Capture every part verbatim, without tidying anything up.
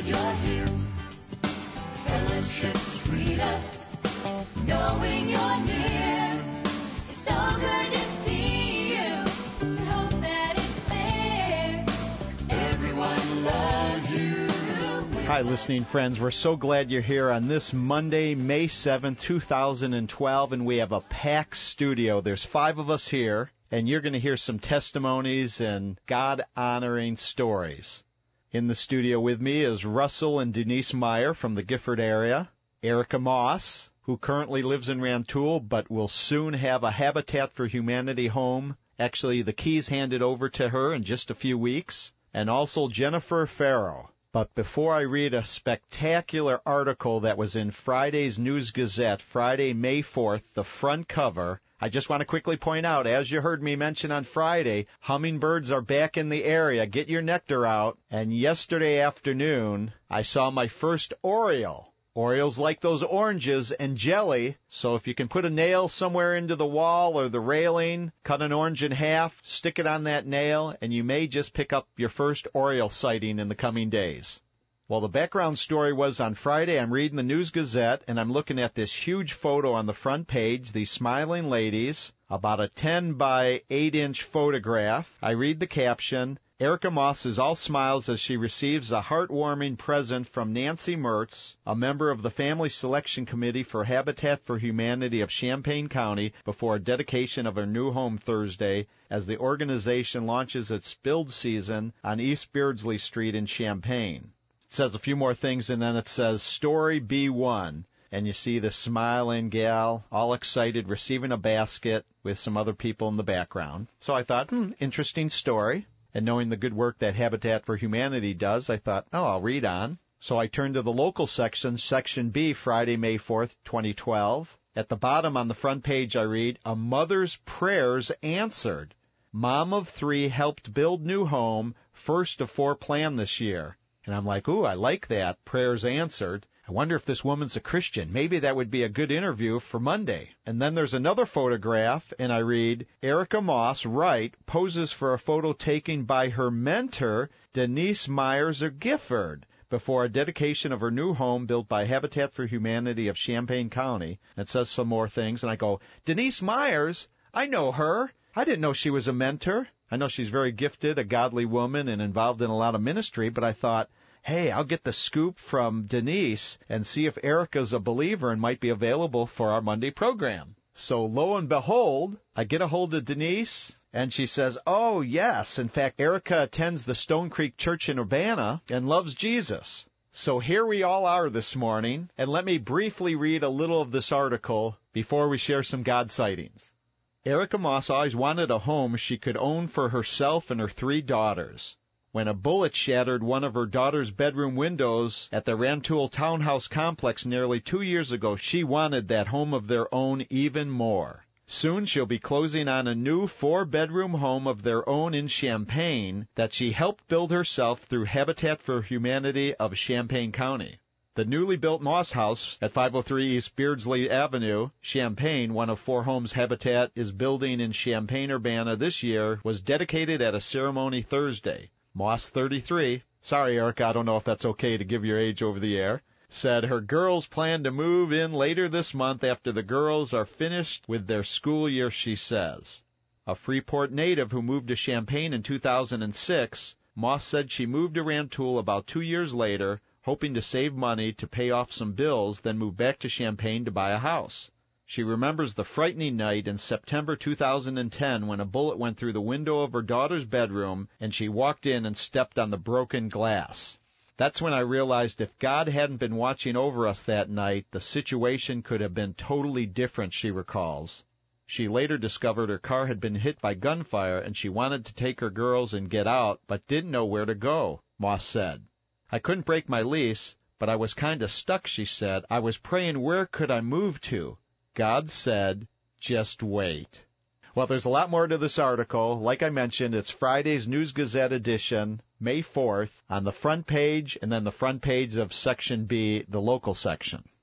you're here. Fellowship's sweeter, knowing you're near. It's so good to see you. We hope that it's there. Everyone loves you. Hi, listening friends. We're so glad you're here on this Monday, May seventh, two thousand twelve, and we have a packed studio. There's five of us here, and you're going to hear some testimonies and God-honoring stories. In the studio with me is Russell and Denise Meyer from the Gifford area, Erica Moss, who currently lives in Rantoul but will soon have a Habitat for Humanity home. Actually, the keys handed over to her in just a few weeks, and also Jennifer Farrow. But before I read a spectacular article that was in Friday's News Gazette, Friday, May fourth, the front cover, I just want to quickly point out, as you heard me mention on Friday, hummingbirds are back in the area. Get your nectar out. And yesterday afternoon, I saw my first oriole. Orioles like those oranges and jelly, so if you can put a nail somewhere into the wall or the railing, cut an orange in half, stick it on that nail, and you may just pick up your first oriole sighting in the coming days. Well, the background story was on Friday. I'm reading the News Gazette, and I'm looking at this huge photo on the front page, these smiling ladies, about a ten by eight inch photograph. I read the caption, Erica Moss is all smiles as she receives a heartwarming present from Nancy Mertz, a member of the Family Selection Committee for Habitat for Humanity of Champaign County, before a dedication of her new home Thursday as the organization launches its build season on East Beardsley Street in Champaign. It says a few more things, and then it says, Story B one. And you see the smiling gal, all excited, receiving a basket with some other people in the background. So I thought, hmm, interesting story. And knowing the good work that Habitat for Humanity does, I thought, oh, I'll read on. So I turned to the local section, Section B, Friday, May fourth, twenty twelve. At the bottom on the front page, I read, A Mother's Prayers Answered. Mom of three helped build new home, first of four planned this year. And I'm like, ooh, I like that. Prayers answered. I wonder if this woman's a Christian. Maybe that would be a good interview for Monday. And then there's another photograph, and I read, Erica Moss, Wright, poses for a photo taken by her mentor, Denise Myers of Gifford, before a dedication of her new home built by Habitat for Humanity of Champaign County. And it says some more things, and I go, Denise Myers? I know her. I didn't know she was a mentor. I know she's very gifted, a godly woman, and involved in a lot of ministry, but I thought, hey, I'll get the scoop from Denise and see if Erica's a believer and might be available for our Monday program. So lo and behold, I get a hold of Denise, and she says, oh, yes. In fact, Erica attends the Stone Creek Church in Urbana and loves Jesus. So here we all are this morning, and let me briefly read a little of this article before we share some God sightings. Erica Moss always wanted a home she could own for herself and her three daughters. When a bullet shattered one of her daughter's bedroom windows at the Rantoul Townhouse Complex nearly two years ago, she wanted that home of their own even more. Soon she'll be closing on a new four-bedroom home of their own in Champaign that she helped build herself through Habitat for Humanity of Champaign County. The newly built Moss House at five oh three East Beardsley Avenue, Champaign, one of four homes Habitat is building in Champaign-Urbana this year, was dedicated at a ceremony Thursday. Moss thirty-three, sorry Erica, I don't know if that's okay to give your age over the air, said her girls plan to move in later this month after the girls are finished with their school year, she says. A Freeport native who moved to Champaign in two thousand six, Moss said she moved to Rantoul about two years later, hoping to save money to pay off some bills, then move back to Champaign to buy a house. She remembers the frightening night in September two thousand ten when a bullet went through the window of her daughter's bedroom and she walked in and stepped on the broken glass. That's when I realized if God hadn't been watching over us that night, the situation could have been totally different, she recalls. She later discovered her car had been hit by gunfire and she wanted to take her girls and get out, but didn't know where to go, Moss said. I couldn't break my lease, but I was kind of stuck, she said. I was praying, where could I move to? God said, just wait. Well, there's a lot more to this article. Like I mentioned, it's Friday's News Gazette edition, May fourth, on the front page, and then the front page of Section B, the local section.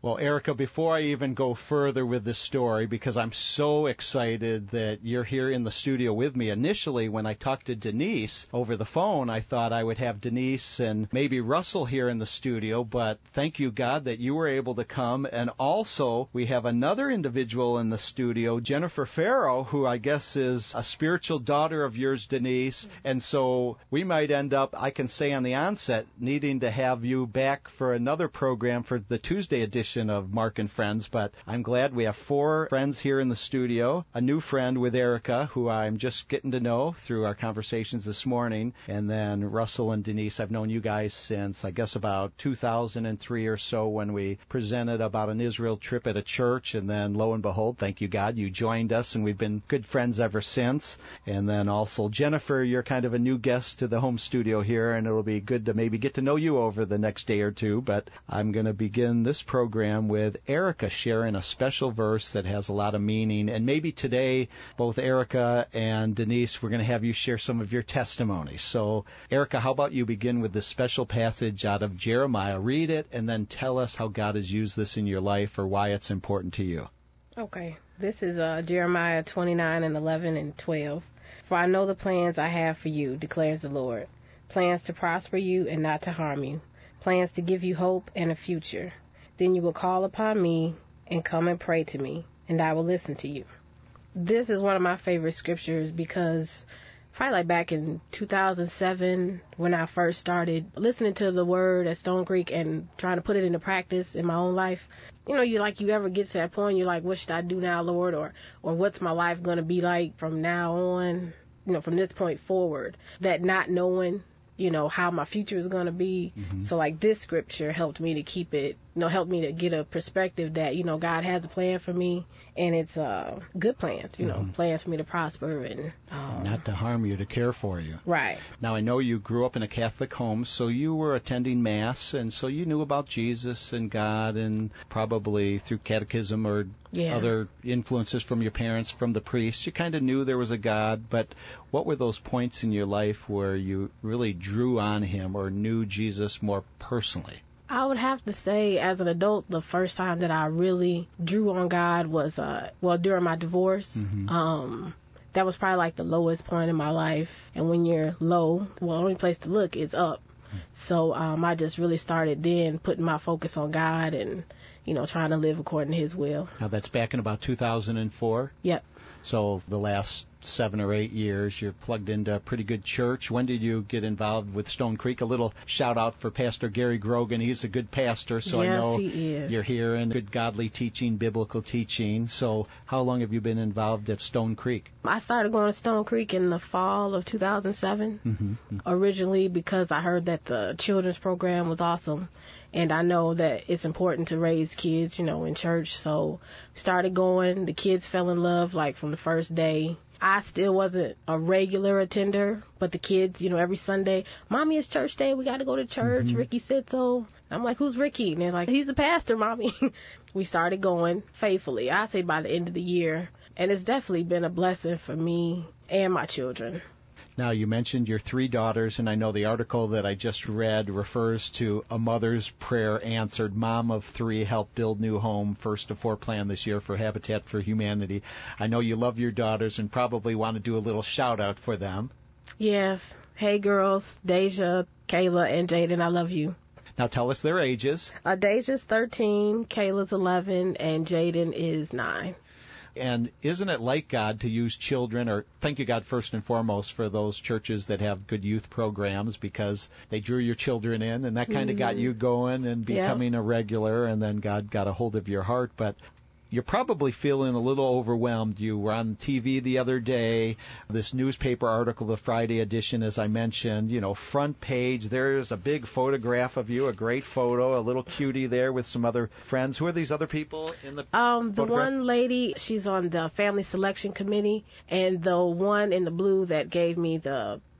Well, Erica, before I even go further with this story, because I'm so excited that you're here in the studio with me. Initially, when I talked to Denise over the phone, I thought I would have Denise and maybe Russell here in the studio, but thank you, God, that you were able to come. And also, we have another individual in the studio, Jennifer Farrow, who I guess is a spiritual daughter of yours, Denise. And so we might end up, I can say on the onset, needing to have you back for another program for the Tuesday edition of Mark and Friends, but I'm glad we have four friends here in the studio. A new friend with Erica, who I'm just getting to know through our conversations this morning, and then Russell and Denise. I've known you guys since, I guess, about two thousand three or so when we presented about an Israel trip at a church, and then lo and behold, thank you, God, you joined us, and we've been good friends ever since. And then also, Jennifer, you're kind of a new guest to the home studio here, and it'll be good to maybe get to know you over the next day or two, but I'm going to begin this program with Erica sharing a special verse that has a lot of meaning. And maybe today, both Erica and Denise, we're going to have you share some of your testimonies. So, Erica, how about you begin with this special passage out of Jeremiah? Read it and then tell us how God has used this in your life or why it's important to you. Okay. This is uh, Jeremiah twenty-nine and eleven and twelve. For I know the plans I have for you, declares the Lord. Plans to prosper you and not to harm you. Plans to give you hope and a future. Then you will call upon me and come and pray to me, and I will listen to you. This is one of my favorite scriptures because probably like back in two thousand seven when I first started listening to the word at Stone Creek and trying to put it into practice in my own life, you know, you like you ever get to that point, you're like, what should I do now, Lord? Or, or what's my life going to be like from now on, you know, from this point forward? That not knowing, you know, how my future is going to be. Mm-hmm. So, like, this scripture helped me to keep it, you know, helped me to get a perspective that, you know, God has a plan for me, and it's uh, good plans, you mm-hmm. know, plans for me to prosper and... Um, not to harm you, to care for you. Right. Now, I know you grew up in a Catholic home, so you were attending Mass, and so you knew about Jesus and God, and probably through catechism or yeah. other influences from your parents, from the priest, you kind of knew there was a God, but what were those points in your life where you really drew on him or knew Jesus more personally? I would have to say, as an adult, the first time that I really drew on God was, uh, well, during my divorce. Mm-hmm. Um, that was probably like the lowest point in my life. And when you're low, well, the only place to look is up. Mm-hmm. So um, I just really started then putting my focus on God and, you know, trying to live according to his will. Now, that's back in about two thousand four? Yep. So the last seven or eight years, you're plugged into a pretty good church. When did you get involved with Stone Creek? A little shout out for Pastor Gary Grogan. He's a good pastor, so yes, I know he is. You're here in good godly teaching, biblical teaching. So how long have you been involved at Stone Creek? I started going to Stone Creek in the fall of two thousand seven, mm-hmm. originally because I heard that the children's program was awesome. And I know that it's important to raise kids, you know, in church. So started going. The kids fell in love, like, from the first day. I still wasn't a regular attender, but the kids, you know, every Sunday, Mommy, it's church day. We got to go to church. Mm-hmm. Ricky said so. I'm like, who's Ricky? And they're like, he's the pastor, Mommy. We started going faithfully, I say by the end of the year. And it's definitely been a blessing for me and my children. Now, you mentioned your three daughters, and I know the article that I just read refers to a mother's prayer answered. Mom of three helped build new home, first to four plan this year for Habitat for Humanity. I know you love your daughters and probably want to do a little shout-out for them. Yes. Hey, girls, Deja, Kayla, and Jaden, I love you. Now, tell us their ages. Uh, Deja's thirteen, Kayla's eleven, and Jaden is nine. And isn't it like God to use children, or thank you, God, first and foremost, for those churches that have good youth programs because they drew your children in, and that kind of mm-hmm. got you going and becoming yep. a regular, and then God got a hold of your heart. But you're probably feeling a little overwhelmed. You were on T V the other day, this newspaper article, the Friday edition, as I mentioned, you know, front page, there's a big photograph of you, a great photo, a little cutie there with some other friends. Who are these other people in the Um, the photograph? one lady, she's on the family selection committee, and the one in the blue that gave me the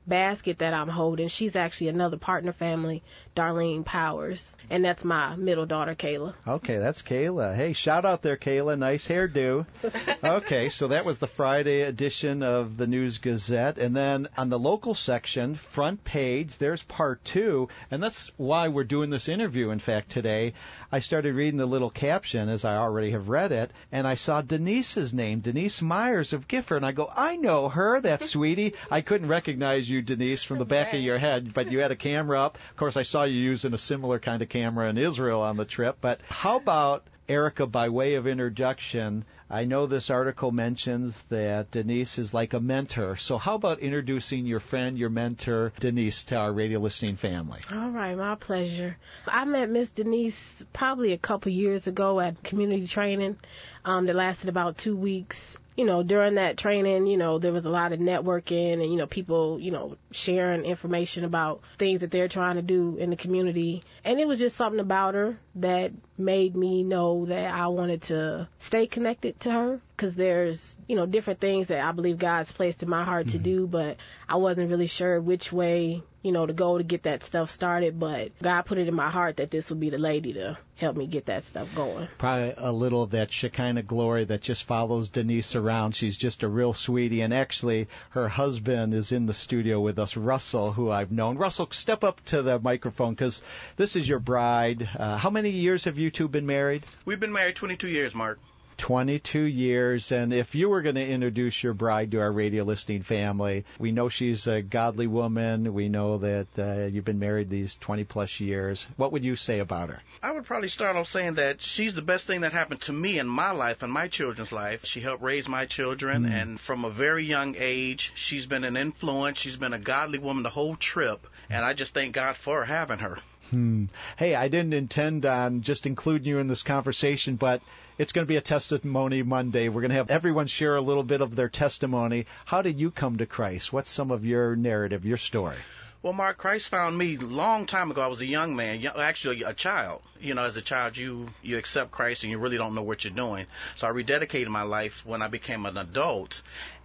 basket that I'm holding, she's actually another partner family, Darlene Powers, and that's my middle daughter, Kayla. Okay, that's Kayla. Hey, shout out there, Kayla. Nice hairdo. Okay, so that was the Friday edition of the News Gazette. And then on the local section, front page, there's part two. And that's why we're doing this interview, in fact, today. I started reading the little caption, as I already have read it, and I saw Denise's name, Denise Myers of Gifford. And I go, I know her, that sweetie. I couldn't recognize you, Denise, from the back of your head, but you had a camera up. Of course, I saw you using a similar kind of camera in Israel on the trip. But how about Erica, by way of introduction? I know this article mentions that Denise is like a mentor. So how about introducing your friend, your mentor, Denise, to our radio listening family? All right, my pleasure. I met Miss Denise probably a couple years ago at community training um, that lasted about two weeks. You know, during that training, you know, there was a lot of networking and, you know, people, you know, sharing information about things that they're trying to do in the community. And it was just something about her that made me know that I wanted to stay connected to her, because there's, you know, different things that I believe God's placed in my heart mm-hmm. to do, but I wasn't really sure which way, you know, to go to get that stuff started. But God put it in my heart that this would be the lady to help me get that stuff going. Probably a little of that Shekinah glory that just follows Denise around. She's just a real sweetie. And actually, her husband is in the studio with us, Russell, who I've known. Russell, step up to the microphone, because this is your bride. Uh, how many years have you two been married? We've been married twenty-two years, Mark. twenty-two years, and if you were going to introduce your bride to our radio listening family, we know she's a godly woman. We know that uh, you've been married these twenty-plus years. What would you say about her? I would probably start off saying that she's the best thing that happened to me in my life and my children's life. She helped raise my children, mm. and from a very young age, she's been an influence. She's been a godly woman the whole trip, and I just thank God for having her. Hmm. Hey, I didn't intend on just including you in this conversation, but it's going to be a Testimony Monday. We're going to have everyone share a little bit of their testimony. How did you come to Christ? What's some of your narrative, your story? Well, Mark, Christ found me a long time ago. I was a young man, actually a child. You know, as a child, you, you accept Christ and you really don't know what you're doing. So I rededicated my life when I became an adult.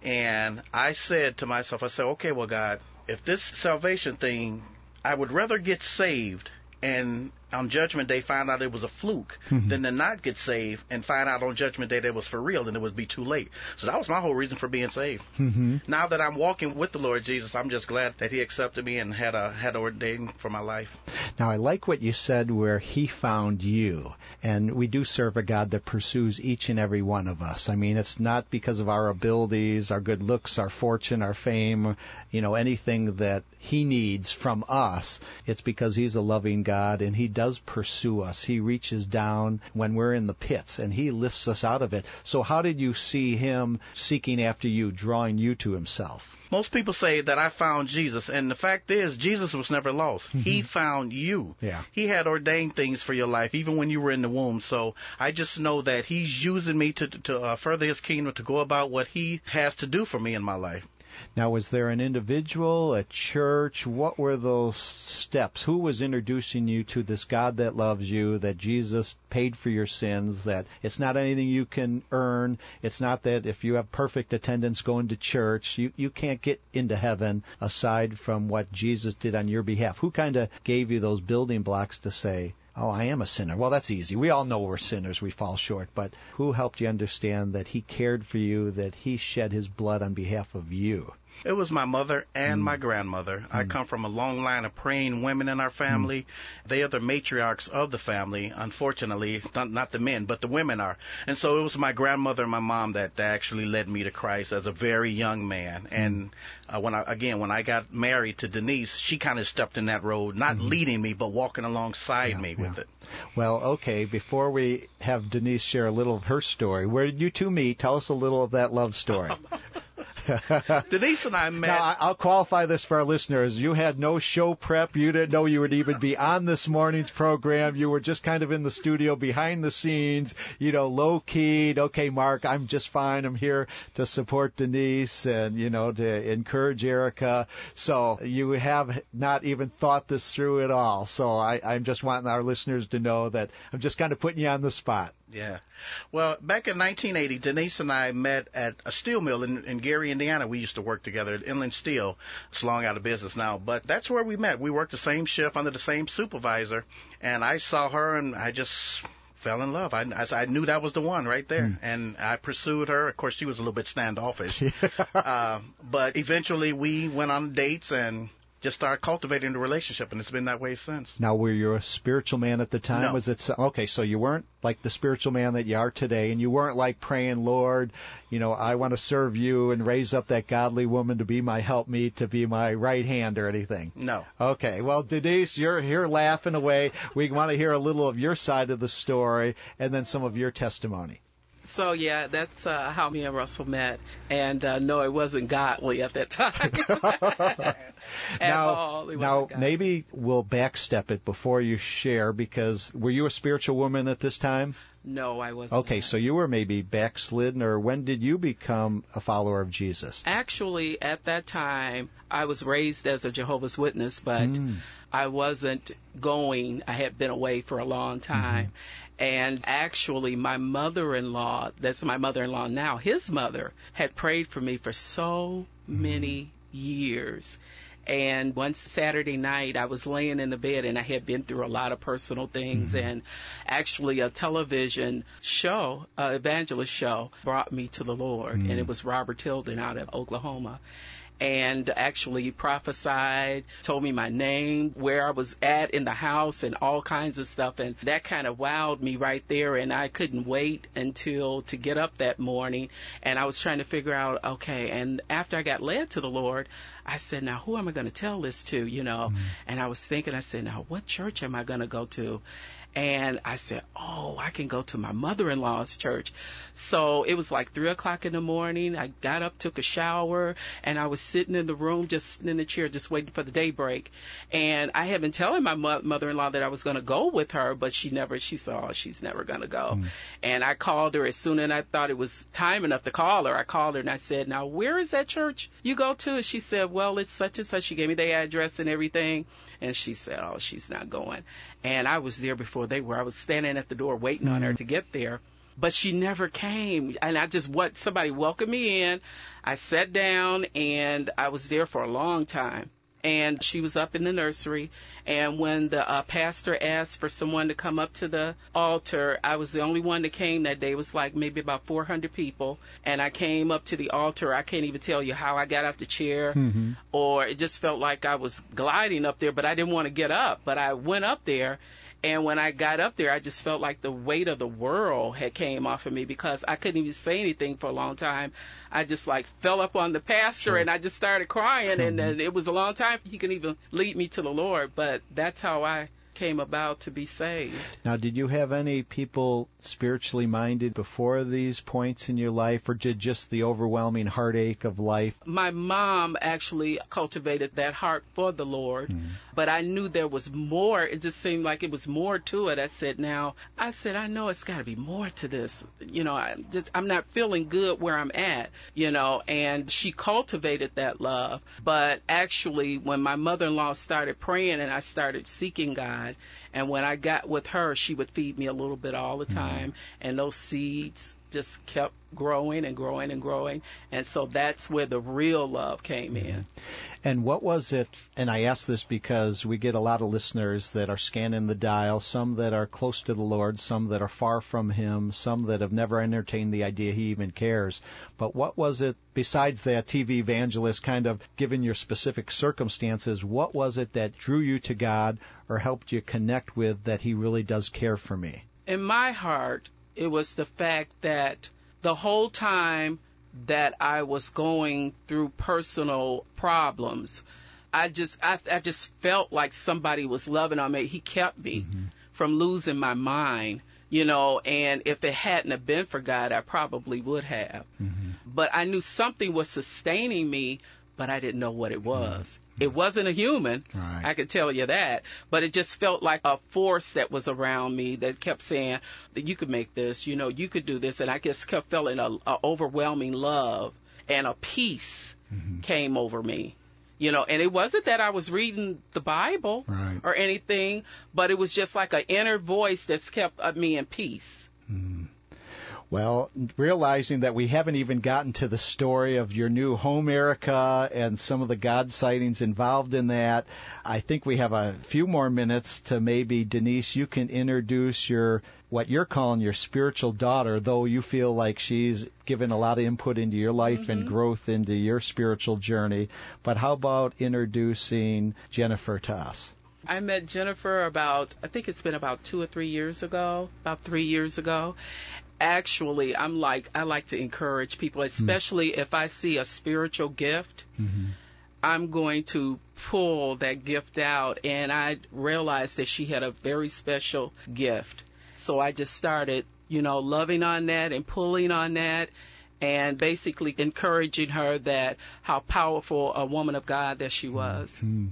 And I said to myself, I said, okay, well, God, if this salvation thing, I would rather get saved and on Judgment Day find out it was a fluke mm-hmm. than to not get saved and find out on Judgment Day that it was for real and it would be too late. So that was my whole reason for being saved. Mm-hmm. Now that I'm walking with the Lord Jesus, I'm just glad that he accepted me and had a had ordained for my life. Now, I like what you said where he found you. And we do serve a God that pursues each and every one of us. I mean, it's not because of our abilities, our good looks, our fortune, our fame, you know, anything that he needs from us. It's because he's a loving God and he does pursue us. He reaches down when we're in the pits and he lifts us out of it. So how did you see him seeking after you, drawing you to himself? Most people say that I found Jesus, and the fact is, Jesus was never lost. Mm-hmm. He found you. Yeah. He had ordained things for your life, even when you were in the womb. So I just know that he's using me to, to uh, further his kingdom, to go about what he has to do for me in my life. Now, was there an individual, a church? What were those steps? Who was introducing you to this God that loves you, that Jesus paid for your sins, that it's not anything you can earn? It's not that if you have perfect attendance going to church, you, you can't get into heaven aside from what Jesus did on your behalf. Who kind of gave you those building blocks to say, oh, I am a sinner? Well, that's easy. We all know we're sinners. We fall short. But who helped you understand that he cared for you, that he shed his blood on behalf of you? It was my mother and mm. my grandmother. Mm. I come from a long line of praying women in our family. Mm. They are the matriarchs of the family, unfortunately. Not, not the men, but the women are. And so it was my grandmother and my mom that, that actually led me to Christ as a very young man. And uh, when I, again, when I got married to Denise, she kind of stepped in that road, not mm-hmm. leading me, but walking alongside yeah, me yeah. with it. Well, okay, before we have Denise share a little of her story, where did you two meet? Tell us a little of that love story. Denise and I met. Now, I'll qualify this for our listeners. You had no show prep. You didn't know you would even be on this morning's program. You were just kind of in the studio behind the scenes, you know, low-keyed. Okay, Mark, I'm just fine. I'm here to support Denise and, you know, to encourage Erica. So you have not even thought this through at all. So I, I'm just wanting our listeners to know that I'm just kind of putting you on the spot. Yeah. Well, back in nineteen eighty, Denise and I met at a steel mill in, in Gary, Indiana. Indiana. We used to work together at Inland Steel. It's long out of business now, but that's where we met. We worked the same shift under the same supervisor, and I saw her, and I just fell in love. I, I, I knew that was the one right there, mm. and I pursued her. Of course, she was a little bit standoffish, uh, but eventually we went on dates and just started cultivating the relationship, and it's been that way since. Now, were you a spiritual man at the time? No. Was it so, okay? So you weren't like the spiritual man that you are today, and you weren't like praying, Lord, you know, I want to serve you and raise up that godly woman to be my helpmeet, to be my right hand or anything. No. Okay. Well, Denise, you're here laughing away. We want to hear a little of your side of the story, and then some of your testimony. So, yeah, that's uh, how me and Russell met. And, uh, no, it wasn't godly at that time. at now, all. It now wasn't maybe we'll backstep it before you share, because were you a spiritual woman at this time? No, I wasn't. Okay, so you were maybe backslidden, or when did you become a follower of Jesus? Actually, at that time, I was raised as a Jehovah's Witness, but mm. I wasn't going. I had been away for a long time. Mm-hmm. And actually, my mother-in-law, that's my mother-in-law now, his mother had prayed for me for so many years. And one Saturday night, I was laying in the bed, and I had been through a lot of personal things. Mm-hmm. And actually, a television show, uh, evangelist show, brought me to the Lord. Mm-hmm. And it was Robert Tilden out of Oklahoma. And actually prophesied, told me my name, where I was at in the house, and all kinds of stuff. And that kind of wowed me right there. And I couldn't wait until to get up that morning. And I was trying to figure out, okay. And after I got led to the Lord, I said, now, who am I going to tell this to, you know? Mm-hmm. And I was thinking, I said, now, what church am I going to go to? And I said, oh, I can go to my mother-in-law's church. So it was like three o'clock in the morning. I got up, took a shower, and I was sitting in the room, just sitting in the chair, just waiting for the daybreak. And I had been telling my mo- mother-in-law that I was going to go with her, but she never, she said, oh, she's never going to go. Mm. And I called her as soon as I thought it was time enough to call her. I called her and I said, now, where is that church you go to? And she said, well, it's such and such. She gave me the address and everything. And she said, oh, she's not going. And I was there before they were. I was standing at the door waiting mm-hmm. on her to get there. But she never came. And I just, what, somebody welcomed me in. I sat down, and I was there for a long time. And she was up in the nursery. And when the uh, pastor asked for someone to come up to the altar, I was the only one that came that day. It was like maybe about four hundred people. And I came up to the altar. I can't even tell you how I got off the chair. Mm-hmm. Or it just felt like I was gliding up there, but I didn't want to get up. But I went up there. And when I got up there, I just felt like the weight of the world had came off of me, because I couldn't even say anything for a long time. I just like fell up on the pastor sure. and I just started crying. Mm-hmm. and, and it was a long time he could even lead me to the Lord. But that's how I came about to be saved. Now, did you have any people spiritually minded before these points in your life, or did just the overwhelming heartache of life? My mom actually cultivated that heart for the Lord, mm. but I knew there was more. It just seemed like it was more to it. I said, now, I said, I know it's got to be more to this. You know, I just, I'm not feeling good where I'm at, you know, and she cultivated that love. But actually, when my mother-in-law started praying and I started seeking God, and when I got with her, she would feed me a little bit all the time. Mm-hmm. And those seeds just kept growing and growing and growing. And so that's where the real love came mm-hmm. in. And what was it, and I ask this because we get a lot of listeners that are scanning the dial, some that are close to the Lord, some that are far from Him, some that have never entertained the idea He even cares. But what was it, besides that T V evangelist kind of given your specific circumstances, what was it that drew you to God or helped you connect with that He really does care for me? In my heart, it was the fact that the whole time that I was going through personal problems, I just I, I just felt like somebody was loving on me. He kept me mm-hmm. from losing my mind, you know, and if it hadn't have been for God, I probably would have. Mm-hmm. But I knew something was sustaining me, but I didn't know what it was. Mm-hmm. It wasn't a human, right. I could tell you that, but it just felt like a force that was around me that kept saying that you could make this, you know, you could do this, and I just kept feeling a, a overwhelming love, and a peace mm-hmm. came over me, you know, and it wasn't that I was reading the Bible right. or anything, but it was just like an inner voice that's kept me in peace. Mm. Well, realizing that we haven't even gotten to the story of your new home, Erica, and some of the God sightings involved in that, I think we have a few more minutes to maybe, Denise, you can introduce your what you're calling your spiritual daughter, though you feel like she's given a lot of input into your life mm-hmm. and growth into your spiritual journey. But how about introducing Jennifer to us? I met Jennifer about, I think it's been about two or three years ago, about three years ago. Actually, I'm like, I like to encourage people, especially mm-hmm. if I see a spiritual gift, mm-hmm. I'm going to pull that gift out. And I realized that she had a very special gift. So I just started, you know, loving on that and pulling on that and basically encouraging her that how powerful a woman of God that she was. Mm-hmm.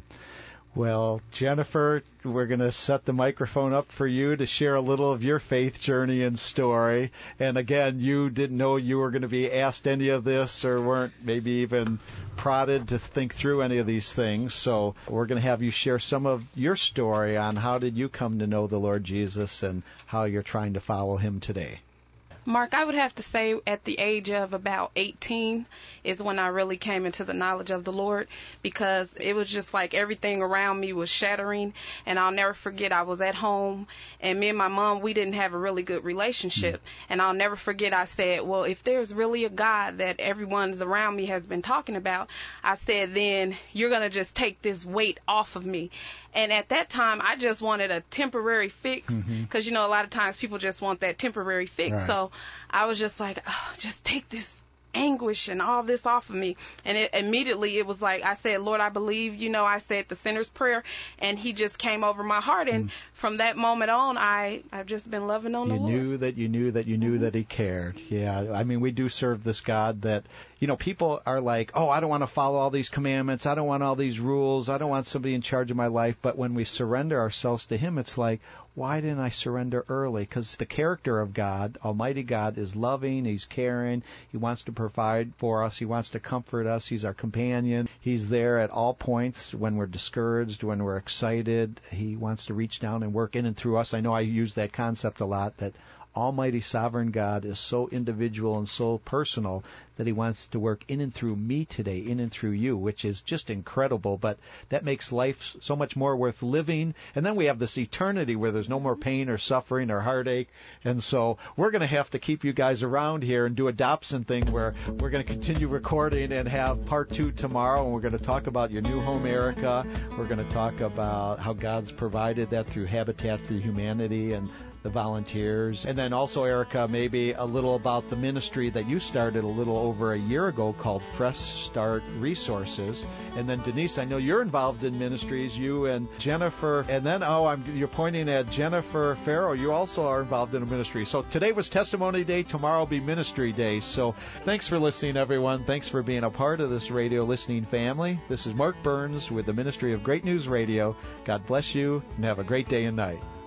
Well, Jennifer, we're going to set the microphone up for you to share a little of your faith journey and story. And again, you didn't know you were going to be asked any of this or weren't maybe even prodded to think through any of these things. So we're going to have you share some of your story on how did you come to know the Lord Jesus and how you're trying to follow him today. Mark, I would have to say at the age of about eighteen is when I really came into the knowledge of the Lord, because it was just like everything around me was shattering. And I'll never forget, I was at home and me and my mom, we didn't have a really good relationship. And I'll never forget, I said, well, if there's really a God that everyone's around me has been talking about, I said, then you're going to just take this weight off of me. And at that time, I just wanted a temporary fix because, mm-hmm. you know, a lot of times people just want that temporary fix. Right. So I was just like, oh, just take this anguish and all this off of me. And it, immediately it was like I said, Lord, I believe, you know, I said the sinner's prayer and he just came over my heart. And mm. from that moment on, I, I've just been loving on you the Lord. You knew that you knew that you knew mm-hmm. that he cared. Yeah. I mean, we do serve this God that, you know, people are like, oh, I don't want to follow all these commandments. I don't want all these rules. I don't want somebody in charge of my life. But when we surrender ourselves to him, it's like, why didn't I surrender early? Because the character of God, Almighty God, is loving. He's caring. He wants to provide for us. He wants to comfort us. He's our companion. He's there at all points when we're discouraged, when we're excited. He wants to reach down and work in and through us. I know I use that concept a lot, that Almighty Sovereign God is so individual and so personal that he wants to work in and through me today, in and through you, which is just incredible. But that makes life so much more worth living. And then we have this eternity where there's no more pain or suffering or heartache. And so we're going to have to keep you guys around here and do a Dobson thing where we're going to continue recording and have part two tomorrow. And we're going to talk about your new home, Erica. We're going to talk about how God's provided that through Habitat for Humanity and the volunteers. And then also, Erica, maybe a little about the ministry that you started a little over a year ago called Fresh Start Resources. And then, Denise, I know you're involved in ministries, you and Jennifer. And then, oh, I'm, you're pointing at Jennifer Farrow. You also are involved in a ministry. So today was Testimony Day. Tomorrow will be Ministry Day. So thanks for listening, everyone. Thanks for being a part of this radio listening family. This is Mark Burns with the Ministry of Great News Radio. God bless you, and have a great day and night.